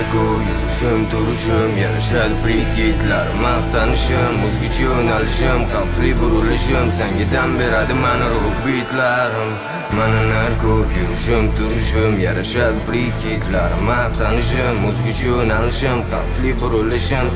narku yurishim turishim yarashadi priketlar maqtanishim o'zgacha yo'nalishim xavfli burilishim senga dam beradi mani ruh bitlarim mana narku yurishim turishim yarashadi priketlar maqtanishim o'zgacha yo'nalishim xavfli burilishim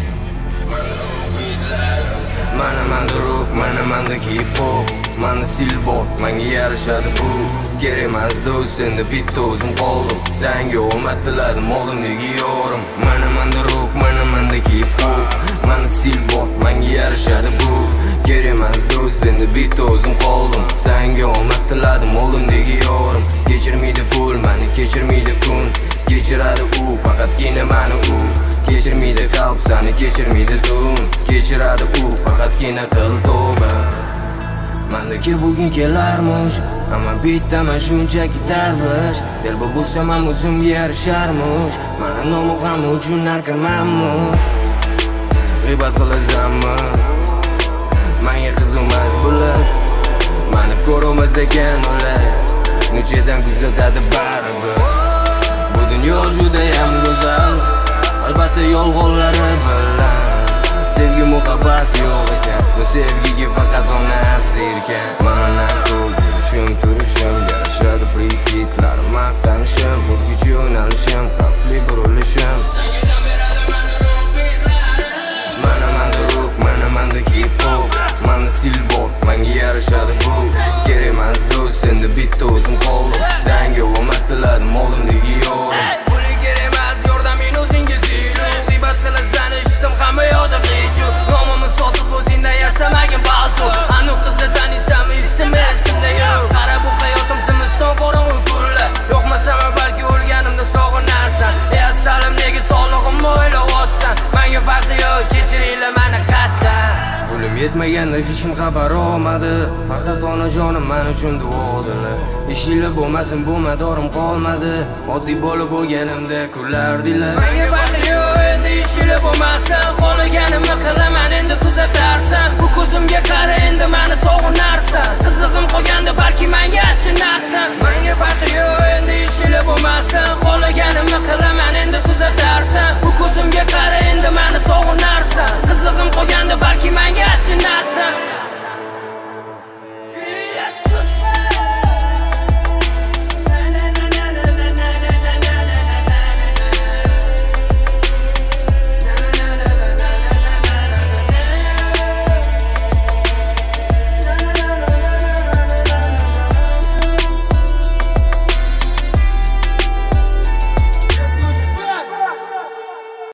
mana manda ruh mana manda hip hop mana silbot menga yarashadi bu kerak emas do'st endi bitta o'zim qoldim senga omad tiladim oldimdagi yorim mana manda ruh mana manda hip hop mana silbot menga yarashadi bu kerak emas do'st endi bitta o'zim qoldim senga omad tiladim oldimdagi yorim kechirmaydi pul meni kechirmaydi kun kechiradi u faqatgina mani u kechirmaydi qalb seni kechirmaydi tun kechiradi u faqatgina qil tavba mendagi bugun kelarmish ammo bittaman shunchaki darvish telba bo'lsam ham o'zimga yarisharmish mani nomim ham uchun narkomanmish g'iybat qilasanmi menga qiziqmas bular mani ko'rolmas ekan ular nuchadan kuzatadi baribir bu dunyo judayam go'zal albatta yolg'onlari bilan sevgi muhabbat yo'q ekan bu sevgiga faqat ona afzirkan mana narku yurishim turishim yarashadi priketlar maqtanishim o'zgacha yo'nalishim xavfli burilishim mana manda ruh mana manda hip hop mana silbot menga yarashadi bu kerak emas do'st endi bitta o'zim qoldim senga omad tiladim oldimdagi yorim buning kerak emas yordamin o'zingiz g'iybat qilasan eshitdim hamma yoqda qiyshuv nomimni sotib o'zingdan yasamagin balto anu qizni taniysanmi ismi esimda yo'q qara bu hayotim zimiston qorong'u kunlar yo'qmasam balki o'lganimda sog'inarsan assalim nega sog'lig'imni o'ylab olsan menga farqi yo'q kechiringlar mani qasddan pulim yetmaganda hech kim xabar olmadi faqat onajonim men uchun duodilar ishinglar bo'lmasin bu madorim qolmadi oddiy bo'lib bo'lganimda kulardinglar menga farqi